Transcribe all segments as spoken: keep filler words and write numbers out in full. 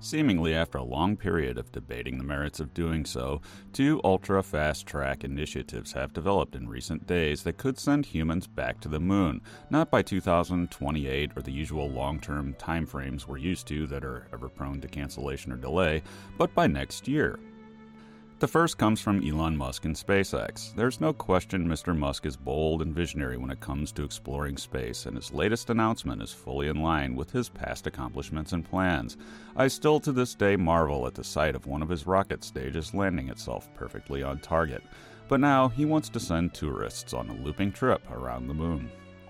Seemingly after a long period of debating the merits of doing so, two ultra-fast-track initiatives have developed in recent days that could send humans back to the moon, not by two thousand twenty-eight or the usual long-term timeframes we're used to that are ever prone to cancellation or delay, but by next year. The first comes from Elon Musk and SpaceX. There's no question Mister Musk is bold and visionary when it comes to exploring space, and his latest announcement is fully in line with his past accomplishments and plans. I still to this day marvel at the sight of one of his rocket stages landing itself perfectly on target. But now he wants to send tourists on a looping trip around the moon.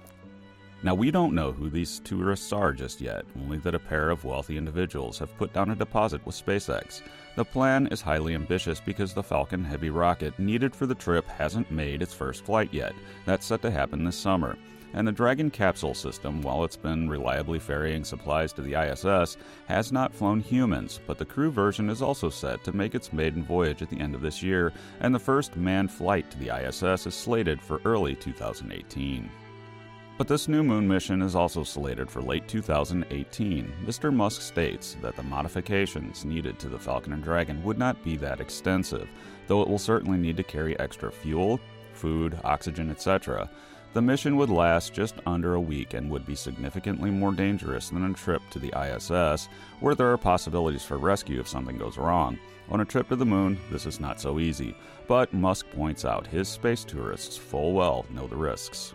Now, we don't know who these tourists are just yet, only that a pair of wealthy individuals have put down a deposit with SpaceX. The plan is highly ambitious because the Falcon Heavy rocket needed for the trip hasn't made its first flight yet. That's set to happen this summer. And the Dragon capsule system, while it's been reliably ferrying supplies to the I S S, has not flown humans, but the crew version is also set to make its maiden voyage at the end of this year, and the first manned flight to the I S S is slated for early two thousand eighteen. But this new moon mission is also slated for late two thousand eighteen. Mister Musk states that the modifications needed to the Falcon and Dragon would not be that extensive, though it will certainly need to carry extra fuel, food, oxygen, et cetera. The mission would last just under a week and would be significantly more dangerous than a trip to the I S S, where there are possibilities for rescue if something goes wrong. On a trip to the moon, this is not so easy, but Musk points out his space tourists full well know the risks.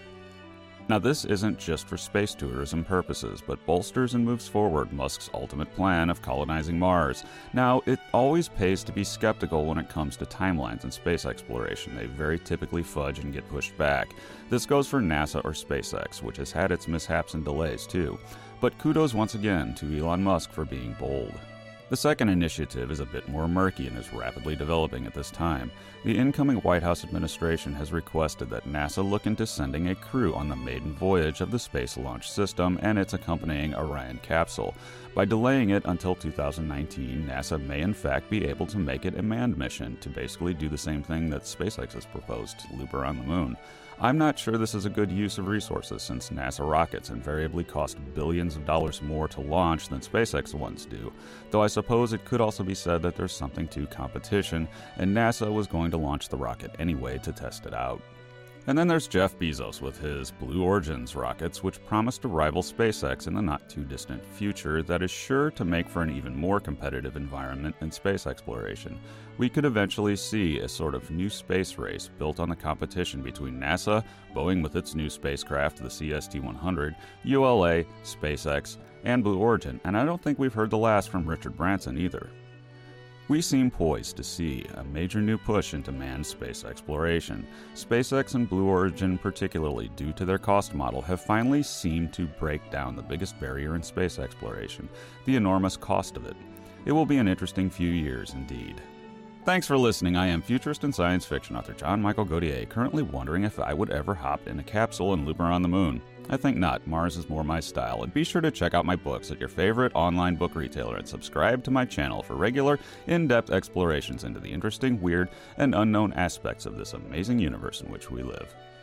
Now, this isn't just for space tourism purposes, but bolsters and moves forward Musk's ultimate plan of colonizing Mars. Now, it always pays to be skeptical when it comes to timelines in space exploration. They very typically fudge and get pushed back. This goes for NASA or SpaceX, which has had its mishaps and delays too. But kudos once again to Elon Musk for being bold. The second initiative is a bit more murky and is rapidly developing at this time. The incoming White House administration has requested that NASA look into sending a crew on the maiden voyage of the Space Launch System and its accompanying Orion capsule. By delaying it until two thousand nineteen, NASA may in fact be able to make it a manned mission to basically do the same thing that SpaceX has proposed, to loop around the moon. I'm not sure this is a good use of resources since NASA rockets invariably cost billions of dollars more to launch than SpaceX ones do, though I suppose it could also be said that there's something to competition, and NASA was going to launch the rocket anyway to test it out. And then there's Jeff Bezos with his Blue Origins rockets, which promise to rival SpaceX in the not-too-distant future that is sure to make for an even more competitive environment in space exploration. We could eventually see a sort of new space race built on the competition between NASA, Boeing with its new spacecraft, the C S T one hundred, U L A, SpaceX, and Blue Origin, and I don't think we've heard the last from Richard Branson either. We seem poised to see a major new push into manned space exploration. SpaceX and Blue Origin, particularly due to their cost model, have finally seemed to break down the biggest barrier in space exploration, the enormous cost of it. It will be an interesting few years indeed. Thanks for listening. I am futurist and science fiction author John Michael Gauthier, currently wondering if I would ever hop in a capsule and loop around the moon. I think not. Mars is more my style, and be sure to check out my books at your favorite online book retailer and subscribe to my channel for regular, in-depth explorations into the interesting, weird, and unknown aspects of this amazing universe in which we live.